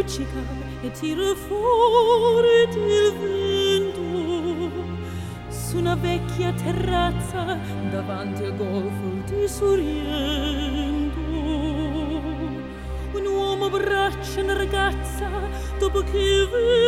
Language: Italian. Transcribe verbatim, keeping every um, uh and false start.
luccica e tira fuori il vento su una vecchia terrazza davanti al golfo di Sorrento. Un uomo abbraccia una ragazza dopo che